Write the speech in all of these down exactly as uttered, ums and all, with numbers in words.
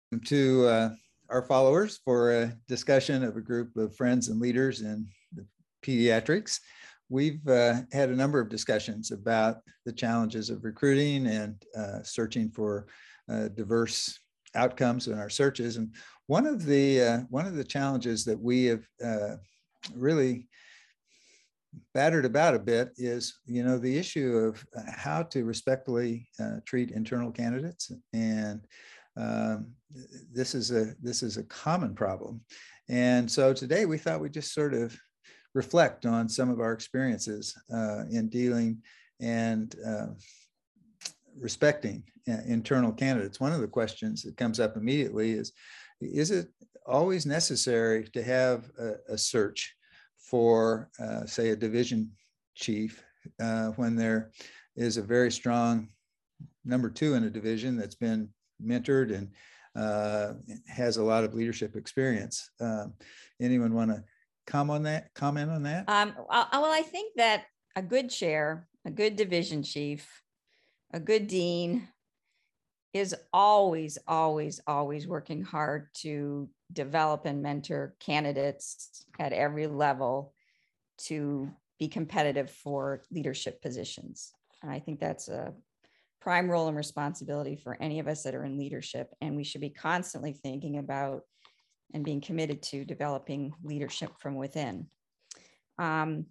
to uh, our followers for a discussion of a group of friends and leaders in the pediatrics. We've uh, had a number of discussions about the challenges of recruiting and uh, searching for uh, diverse outcomes in our searches. And one of the uh, one of the challenges that we have uh, really battered about a bit is, you know, the issue of how to respectfully uh, treat internal candidates. And um, this is a this is a common problem. And so today we thought we'd just sort of reflect on some of our experiences uh, in dealing and uh, respecting uh, internal candidates. One of the questions that comes up immediately is, is it always necessary to have a, a search for, uh, say, a division chief uh, when there is a very strong number two in a division that's been mentored and uh, has a lot of leadership experience? Um, anyone want to comment on that? Comment on that? Um, well, I think that a good chair, a good division chief, a good dean is always, always, always working hard to develop and mentor candidates at every level to be competitive for leadership positions. And I think that's a prime role and responsibility for any of us that are in leadership. And we should be constantly thinking about and being committed to developing leadership from within. Um,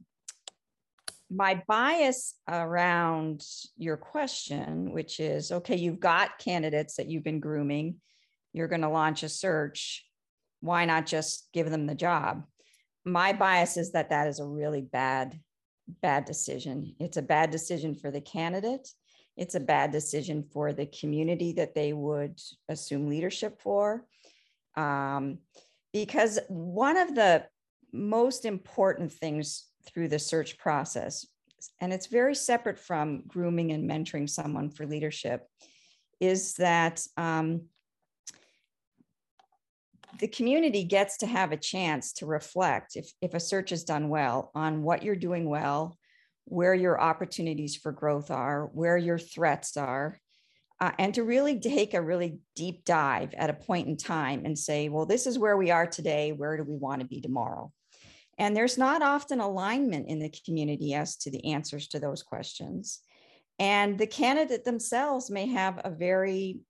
my bias around your question, which is, okay, you've got candidates that you've been grooming, you're going to launch a search, why not just give them the job? My bias is that that is a really bad, bad decision. It's a bad decision for the candidate. It's a bad decision for the community that they would assume leadership for. Um, because one of the most important things through the search process, and it's very separate from grooming and mentoring someone for leadership, is that um, the community gets to have a chance to reflect, if, if a search is done well, on what you're doing well, where your opportunities for growth are, where your threats are, uh, and to really take a really deep dive at a point in time and say, well, this is where we are today, where do we want to be tomorrow? And there's not often alignment in the community as to the answers to those questions. And the candidate themselves may have a very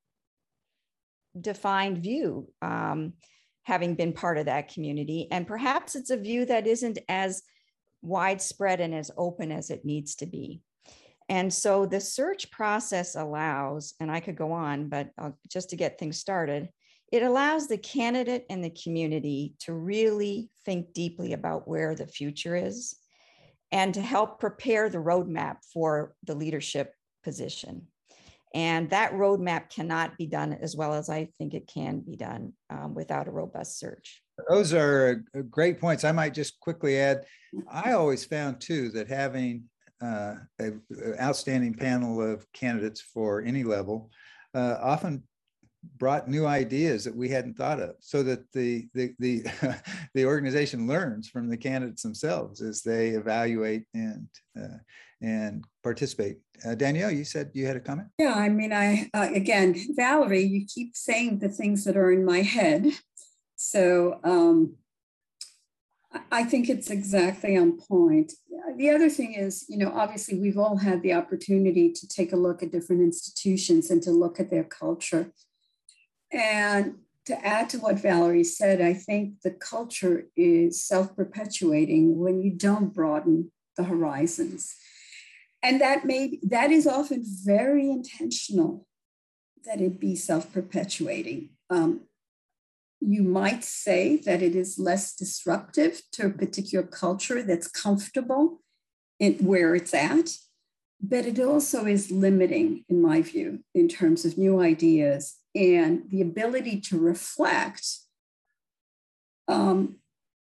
defined view, um, having been part of that community. And perhaps it's a view that isn't as widespread and as open as it needs to be. And so the search process allows, and I could go on, but uh, just to get things started, it allows the candidate and the community to really think deeply about where the future is and to help prepare the roadmap for the leadership position. And that roadmap cannot be done as well as I think it can be done um, without a robust search. Those are great points. I might just quickly add, I always found too that having uh, an outstanding panel of candidates for any level uh, often brought new ideas that we hadn't thought of, so that the the the, the organization learns from the candidates themselves as they evaluate and uh, and participate. Uh, Danielle, you said you had a comment? Yeah, I mean, I uh, again, Valerie, you keep saying the things that are in my head, so um, I think it's exactly on point. The other thing is, you know, obviously we've all had the opportunity to take a look at different institutions and to look at their culture. And to add to what Valerie said, I think the culture is self-perpetuating when you don't broaden the horizons. And that may, that is often very intentional, that it be self-perpetuating. Um, you might say that it is less disruptive to a particular culture that's comfortable in where it's at, but it also is limiting, in my view, in terms of new ideas and the ability to reflect um,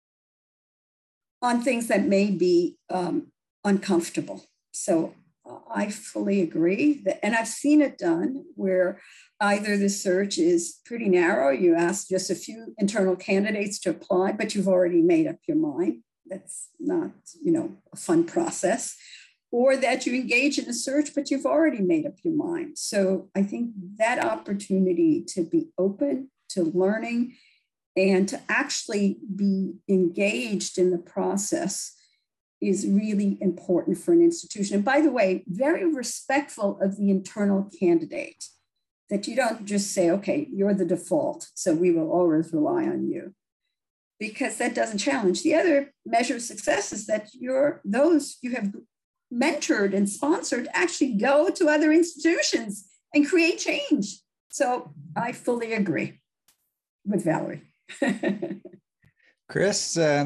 on things that may be um, uncomfortable. So uh, I fully agree that, and I've seen it done where either the search is pretty narrow, you ask just a few internal candidates to apply, but you've already made up your mind. That's not, you know, a fun process. Or that you engage in a search, but you've already made up your mind. So I think that opportunity to be open to learning and to actually be engaged in the process is really important for an institution. And by the way, very respectful of the internal candidate, that you don't just say, okay, you're the default, so we will always rely on you, because that doesn't challenge. The other measure of success is that you're, those you have mentored and sponsored actually go to other institutions and create change. So I fully agree with Valerie. Chris, uh,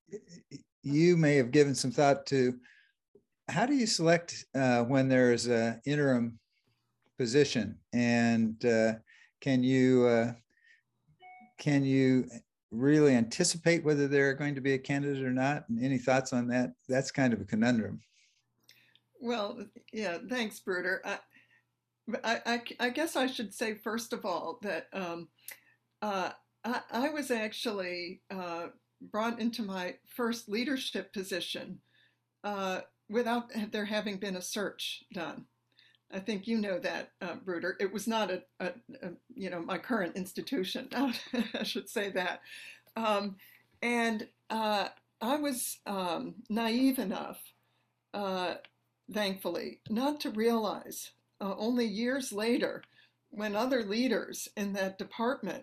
you may have given some thought to how do you select uh, when there's an interim position, and uh, can you uh, can you really anticipate whether they're going to be a candidate or not? And any thoughts on that? That's kind of a conundrum. Well, yeah, thanks, Bruder. I, I, I, I guess I should say, first of all, that um, uh, I, I was actually uh, brought into my first leadership position uh, without there having been a search done. I think you know that, uh, Bruder. It was not a, a, a, you know, my current institution. I should say that. Um, and uh, I was um, naive enough, uh, thankfully, not to realize uh, only years later, when other leaders in that department,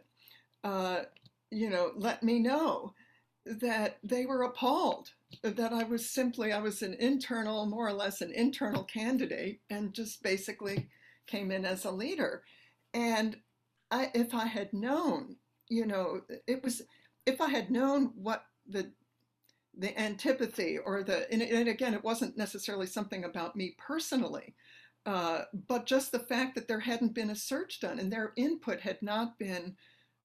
uh, you know, let me know that they were appalled that I was simply, I was an internal, more or less an internal candidate, and just basically came in as a leader. And I, if I had known, you know, it was, if I had known what the the antipathy or the, and, and again, it wasn't necessarily something about me personally, uh, but just the fact that there hadn't been a search done and their input had not been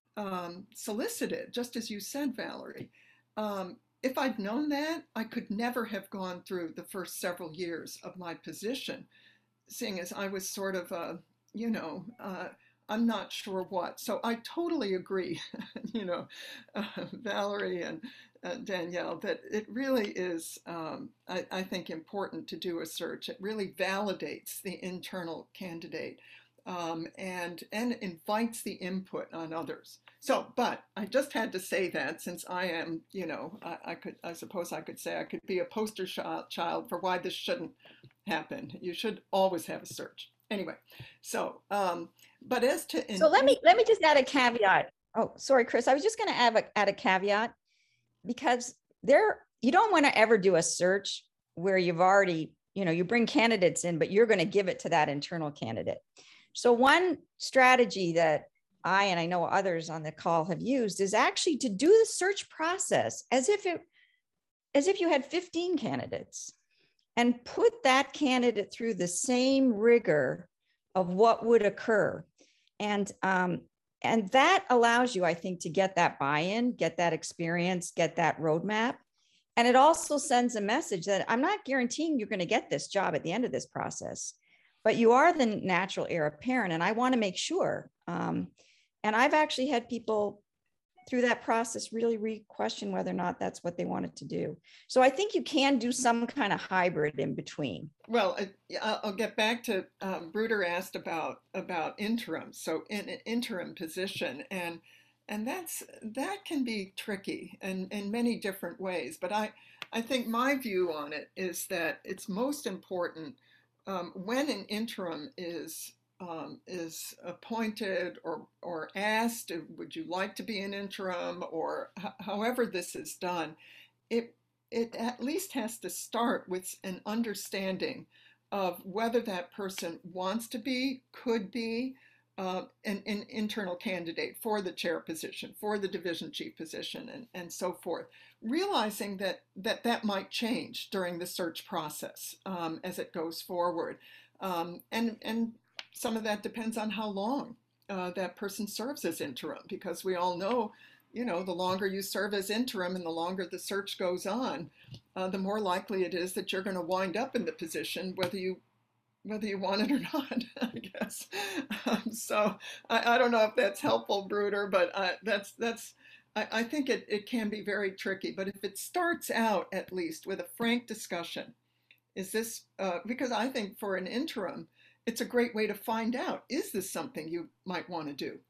um, solicited, just as you said, Valerie. Um, if I'd known that, I could never have gone through the first several years of my position, seeing as I was sort of a, you know, uh, I'm not sure what. So I totally agree, you know, uh, Valerie and uh, Danielle, that it really is, um, I, I think, important to do a search. It really validates the internal candidate um, and, and invites the input on others. So, but I just had to say that, since I am, you know, I, I could, I suppose I could say I could be a poster child for why this shouldn't happen. You should always have a search. Anyway, so, um, but as to, so let me let me just add a caveat. Oh, sorry, Chris. I was just going to add a, add a caveat, because there, you don't want to ever do a search where you've already, you know, you bring candidates in, but you're going to give it to that internal candidate. So one strategy that I, and I know others on the call have used, is actually to do the search process as if it, as if you had fifteen candidates, and put that candidate through the same rigor of what would occur. And, um, and that allows you, I think, to get that buy-in, get that experience, get that roadmap. And it also sends a message that I'm not guaranteeing you're going to get this job at the end of this process, but you are the natural heir apparent. And I want to make sure. Um, and I've actually had people through that process really re-question whether or not that's what they wanted to do. So I think you can do some kind of hybrid in between. Well, I, I'll get back to, um, Bruder asked about, about interim. So in an interim position, and, and that's, that can be tricky in, in many different ways. But I, I think my view on it is that it's most important um, when an interim is Um, is appointed or, or asked, would you like to be an interim, or h- however this is done, it, it at least has to start with an understanding of whether that person wants to be, could be uh, an, an internal candidate for the chair position, for the division chief position, and, and so forth. Realizing that, that that might change during the search process um, as it goes forward. Um, and, and some of that depends on how long uh, that person serves as interim, because we all know, you know, the longer you serve as interim and the longer the search goes on, uh, the more likely it is that you're going to wind up in the position, whether you whether you want it or not, I guess. Um, so I, I don't know if that's helpful, Bruder, but uh, that's that's I, I think it, it can be very tricky. But if it starts out at least with a frank discussion, is this uh, because I think for an interim, it's a great way to find out, is this something you might want to do?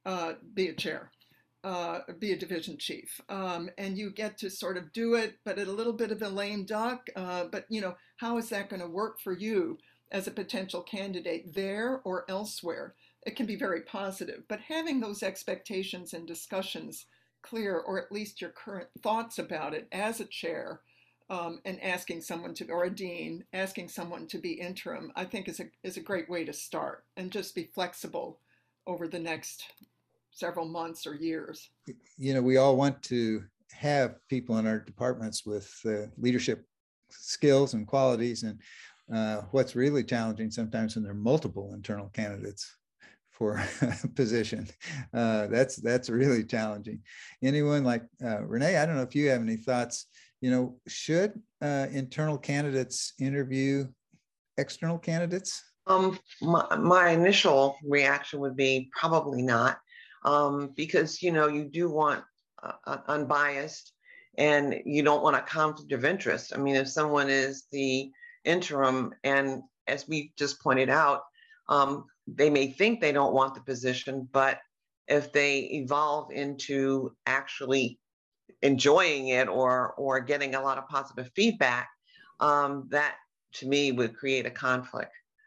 uh, be a chair, uh, be a division chief. Um, and you get to sort of do it, but at a little bit of a lame duck. Uh, but, you know, how is that going to work for you as a potential candidate there or elsewhere? It can be very positive, but having those expectations and discussions clear, or at least your current thoughts about it as a chair, um, and asking someone to, or a dean, asking someone to be interim, I think is a, is a great way to start, and just be flexible over the next several months or years. You know, we all want to have people in our departments with uh, leadership skills and qualities. And uh, what's really challenging sometimes when there are multiple internal candidates for a position, uh, that's that's really challenging. Anyone like uh, Renee, I don't know if you have any thoughts. You know, should uh, internal candidates interview external candidates? Um, my, my initial reaction would be probably not, um, because, you know, you do want uh, unbiased, and you don't want a conflict of interest. I mean, if someone is the interim, and as we just pointed out, um, they may think they don't want the position, but if they evolve into actually enjoying it, or or getting a lot of positive feedback, um, that to me would create a conflict.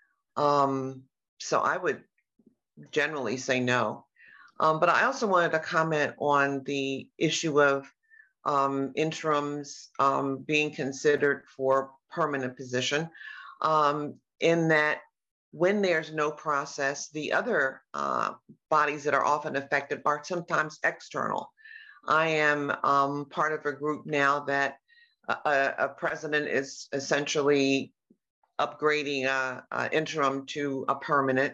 Um, so I would generally say no. Um, but I also wanted to comment on the issue of um, interims um, being considered for permanent position, um, in that when there's no process, the other uh, bodies that are often affected are sometimes external. I am um, part of a group now that a, a president is essentially upgrading a, a interim to a permanent,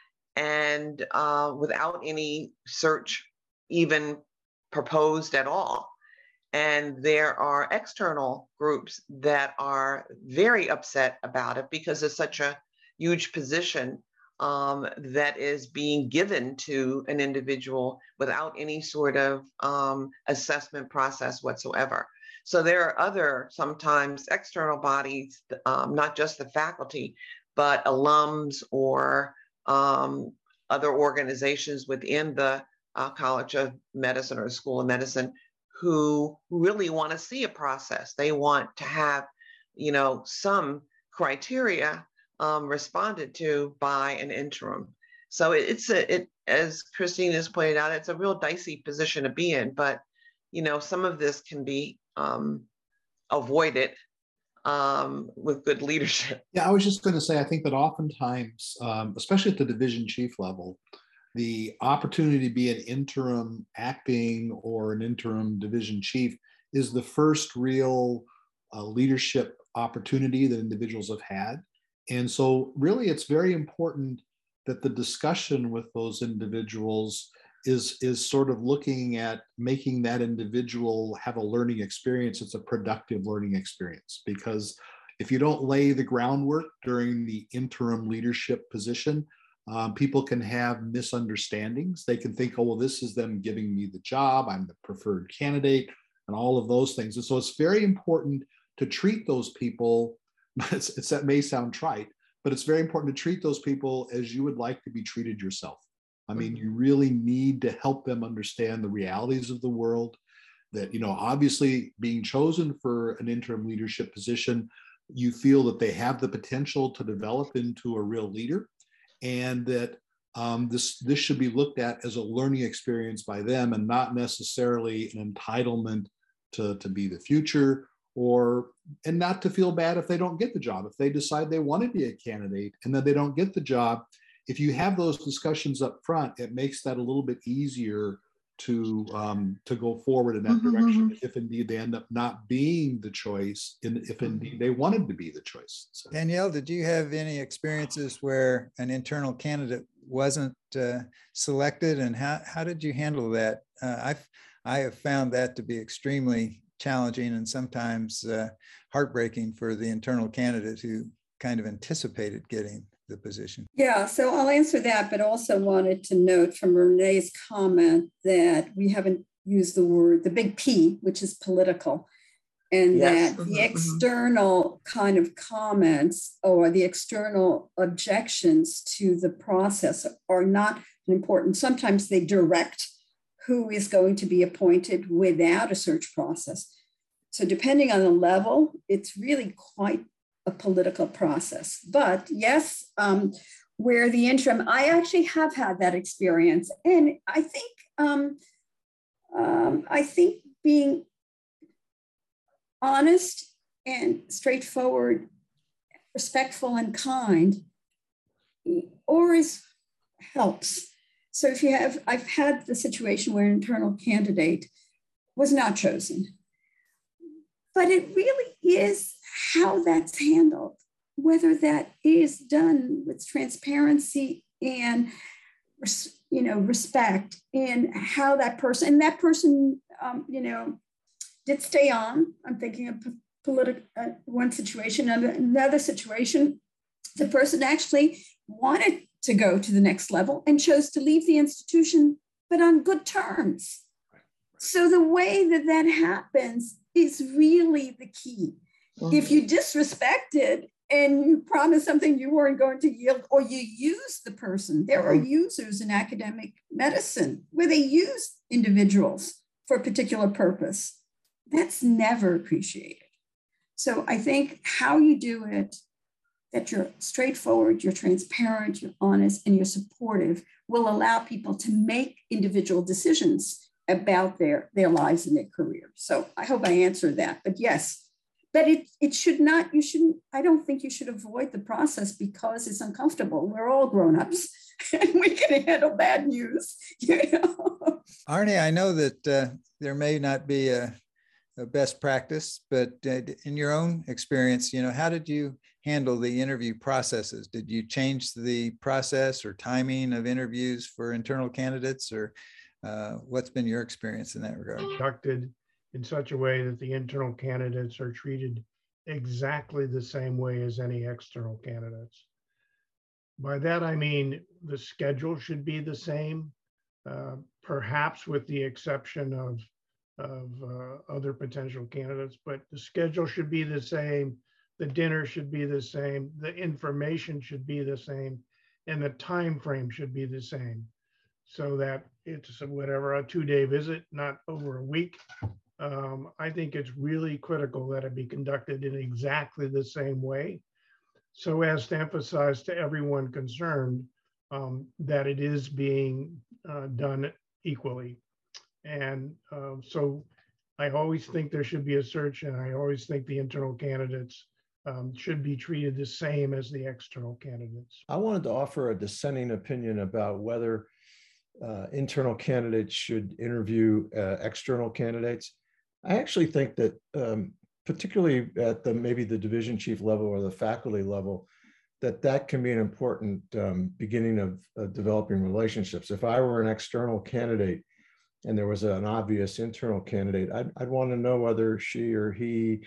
and uh, without any search even proposed at all. And there are external groups that are very upset about it because it's such a huge position um, that is being given to an individual without any sort of um, assessment process whatsoever. So there are other, sometimes external bodies, um, not just the faculty, but alums or um, other organizations within the uh, College of Medicine or School of Medicine, who really want to see a process. They want to have, you know, some criteria um, responded to by an interim. So it, it's a, it, as Christine has pointed out, it's a real dicey position to be in, but, you know, some of this can be um, avoided um, with good leadership. Yeah, I was just going to say, I think that oftentimes, um, especially at the division chief level, the opportunity to be an interim acting or an interim division chief is the first real uh, leadership opportunity that individuals have had. And so really it's very important that the discussion with those individuals is, is sort of looking at making that individual have a learning experience. It's a productive learning experience, because if you don't lay the groundwork during the interim leadership position, Um, people can have misunderstandings. They can think, oh, well, this is them giving me the job. I'm the preferred candidate and all of those things. And so it's very important to treat those people, it's, it's, that may sound trite, but it's very important to treat those people as you would like to be treated yourself. I mean, you really need to help them understand the realities of the world, that, you know, obviously being chosen for an interim leadership position, you feel that they have the potential to develop into a real leader, and that um, this, this should be looked at as a learning experience by them, and not necessarily an entitlement to, to be the future, or, and not to feel bad if they don't get the job. If they decide they want to be a candidate and then they don't get the job, if you have those discussions up front, it makes that a little bit easier to um, to go forward in that Mm-hmm, direction, mm-hmm. if indeed they end up not being the choice, and if indeed they wanted to be the choice. So. Danielle, did you have any experiences where an internal candidate wasn't uh, selected, and how, how did you handle that? Uh, I've, I have found that to be extremely challenging and sometimes uh, heartbreaking for the internal candidate who kind of anticipated getting the position. Yeah, so I'll answer that, but also wanted to note from Renee's comment that we haven't used the word, the big P, which is political. and Yes. that the Mhm, mhm. external kind of comments or the external objections to the process are not important. Sometimes they direct who is going to be appointed without a search process. So depending on the level, it's really quite a political process. But yes, um, where the interim, I actually have had that experience. And I think, um, um, I think being honest and straightforward, respectful and kind always helps. So if you have, I've had the situation where an internal candidate was not chosen, but it really is how that's handled, whether that is done with transparency and, you know, respect, and how that person, and that person, um, you know, did stay on. I'm thinking of political uh, one situation, and another situation, the person actually wanted to go to the next level and chose to leave the institution, but on good terms. So the way that that happens is really the key. Mm-hmm. If you disrespect it and you promise something you weren't going to yield, or you use the person, there are users in academic medicine where they use individuals for a particular purpose. That's never appreciated. So I think how you do it, that you're straightforward, you're transparent, you're honest, and you're supportive, will allow people to make individual decisions about their, their lives and their career. So I hope I answered that. But yes, but it, it should not, you shouldn't, I don't think you should avoid the process because it's uncomfortable. We're all grown-ups and we can handle bad news. You know? Arne, I know that uh, there may not be a, a best practice, but uh, in your own experience, you know, how did you handle the interview processes? Did you change the process or timing of interviews for internal candidates, or uh, what's been your experience in that regard? Conducted in such a way that the internal candidates are treated exactly the same way as any external candidates. By that, I mean the schedule should be the same, uh, perhaps with the exception of, of uh, other potential candidates, but the schedule should be the same. The dinner should be the same. The information should be the same, and the time frame should be the same, so that it's whatever, a two-day visit, not over a week. Um, I think it's really critical that it be conducted in exactly the same way, so as to emphasize to everyone concerned um, that it is being uh, done equally. And uh, so I always think there should be a search, and I always think the internal candidates um, should be treated the same as the external candidates. I wanted to offer a dissenting opinion about whether uh, internal candidates should interview uh, external candidates. I actually think that um, particularly at the maybe the division chief level or the faculty level, that that can be an important um, beginning of uh, developing relationships. If I were an external candidate and there was an obvious internal candidate, I'd, I'd want to know whether she or he,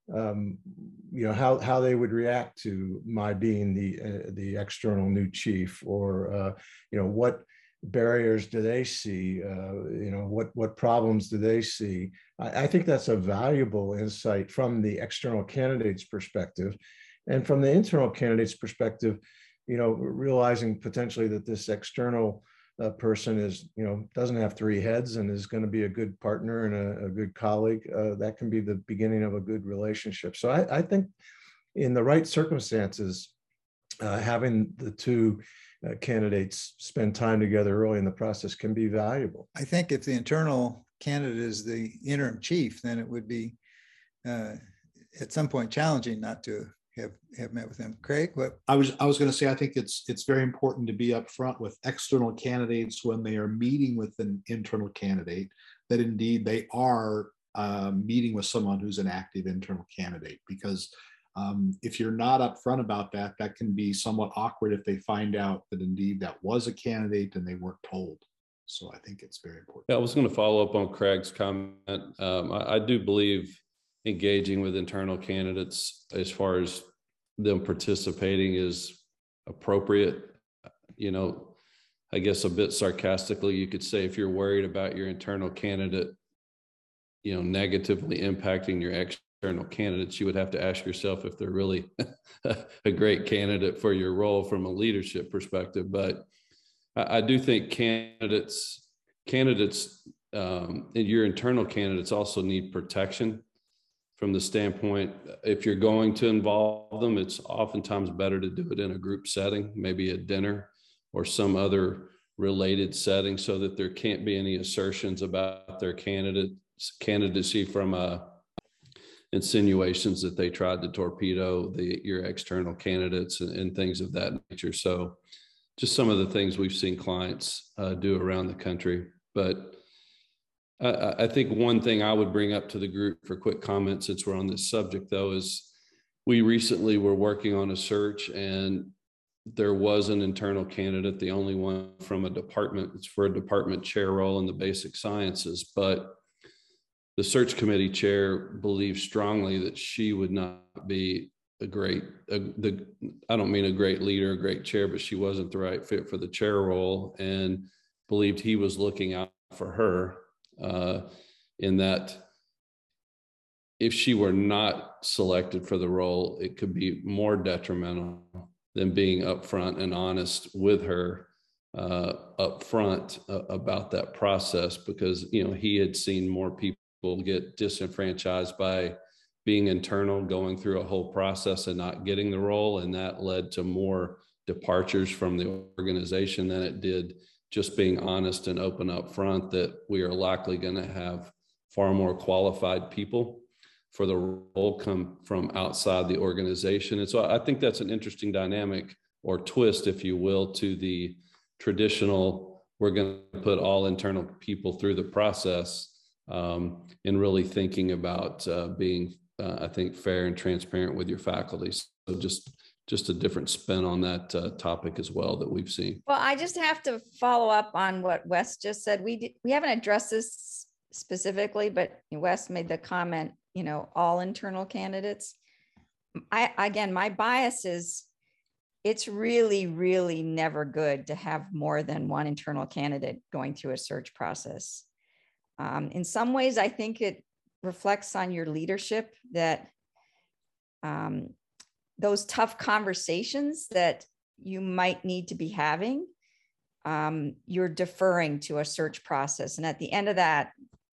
um, you know, how, how they would react to my being the, uh, the external new chief, or, uh, you know, what barriers do they see? Uh, you know, what, what problems do they see? I, I think that's a valuable insight from the external candidate's perspective. And from the internal candidate's perspective, you know, realizing potentially that this external uh, person is, you know, doesn't have three heads and is going to be a good partner and a, a good colleague, uh, that can be the beginning of a good relationship. So I, I think in the right circumstances, uh, having the two uh, candidates spend time together early in the process can be valuable. I think if the internal candidate is the interim chief, then it would be uh, at some point challenging not to have, have met with them. Craig, what? I was I was going to say, I think it's it's very important to be upfront with external candidates when they are meeting with an internal candidate, that indeed they are uh, meeting with someone who's an active internal candidate, because um, if you're not upfront about that, that can be somewhat awkward if they find out that indeed that was a candidate and they weren't told. So I think it's very important. Yeah, I was going to follow up on Craig's comment. Um, I, I do believe engaging with internal candidates as far as them participating is appropriate. You know, I guess a bit sarcastically, you could say if you're worried about your internal candidate, you know, negatively impacting your internal candidates, you would have to ask yourself if they're really a great candidate for your role from a leadership perspective. But I, I do think candidates, candidates, um, and your internal candidates also need protection from the standpoint, if you're going to involve them, it's oftentimes better to do it in a group setting, maybe a dinner or some other related setting, so that there can't be any assertions about their candidate candidacy from uh, insinuations that they tried to torpedo the your external candidates and, and things of that nature. So just some of the things we've seen clients uh, do around the country. But I, I think one thing I would bring up to the group for quick comment, since we're on this subject though, is we recently were working on a search, and there was an internal candidate, the only one from a department. It's for a department chair role in the basic sciences, but the search committee chair believes strongly that she would not be a great, a, the, I don't mean a great leader, a great chair, but she wasn't the right fit for the chair role, and believed he was looking out for her uh, in that if she were not selected for the role, it could be more detrimental than being upfront and honest with her uh, upfront uh, about that process, because, you know, he had seen more people get disenfranchised by being internal, going through a whole process and not getting the role. And that led to more departures from the organization than it did just being honest and open up front that we are likely going to have far more qualified people for the role come from outside the organization. And so I think that's an interesting dynamic or twist, if you will, to the traditional, we're going to put all internal people through the process, um, and really thinking about uh, being, uh, I think, fair and transparent with your faculty. So just, just a different spin on that uh, topic as well that we've seen. Well, I just have to follow up on what Wes just said. We did, we haven't addressed this specifically, but Wes made the comment, you know, all internal candidates. I, again, my bias is it's really, really never good to have more than one internal candidate going through a search process. Um, in some ways, I think it reflects on your leadership that um, those tough conversations that you might need to be having, um, you're deferring to a search process. And at the end of that,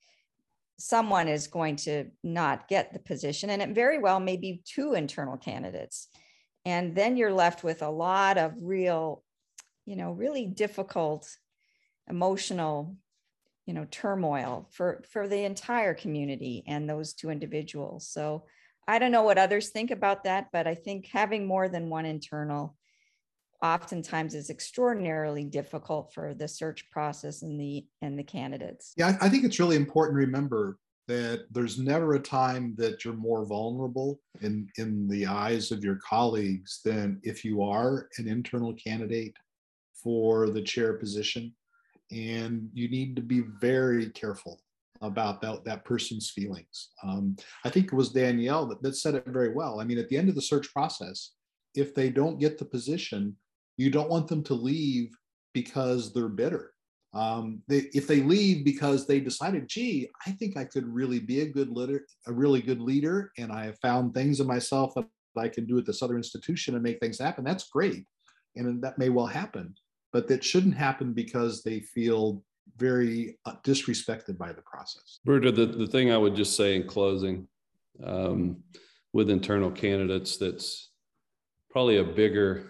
someone is going to not get the position, and it very well may be two internal candidates. And then you're left with a lot of real, you know, really difficult emotional, you know, turmoil for, for the entire community and those two individuals. So I don't know what others think about that, but I think having more than one internal oftentimes is extraordinarily difficult for the search process and the and the candidates. Yeah, I think it's really important to remember that there's never a time that you're more vulnerable in, in the eyes of your colleagues than if you are an internal candidate for the chair position. And you need to be very careful about that, that person's feelings. Um, I think it was Danielle that, that said it very well. I mean, at the end of the search process, if they don't get the position, you don't want them to leave because they're bitter. Um, they, if they leave because they decided, gee, I think I could really be a good leader, a really good leader, and I have found things in myself that I can do at this other institution and make things happen, that's great. And that may well happen, but that shouldn't happen because they feel very uh, disrespected by the process. Bruder, the, the thing I would just say in closing um, with internal candidates, that's probably a bigger,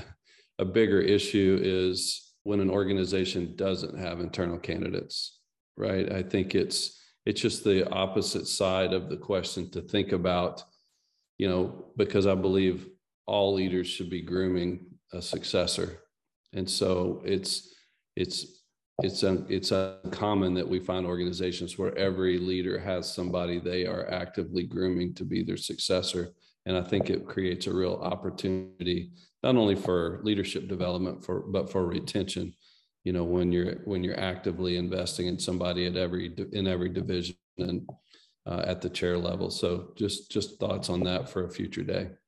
a bigger issue is when an organization doesn't have internal candidates, right? I think it's it's just the opposite side of the question to think about, you know, because I believe all leaders should be grooming a successor. And so it's it's it's un, it's uncommon that we find organizations where every leader has somebody they are actively grooming to be their successor. And I think it creates a real opportunity, not only for leadership development, for but for retention. You know, when you're when you're actively investing in somebody at every in every division and uh, at the chair level. So just just thoughts on that for a future day.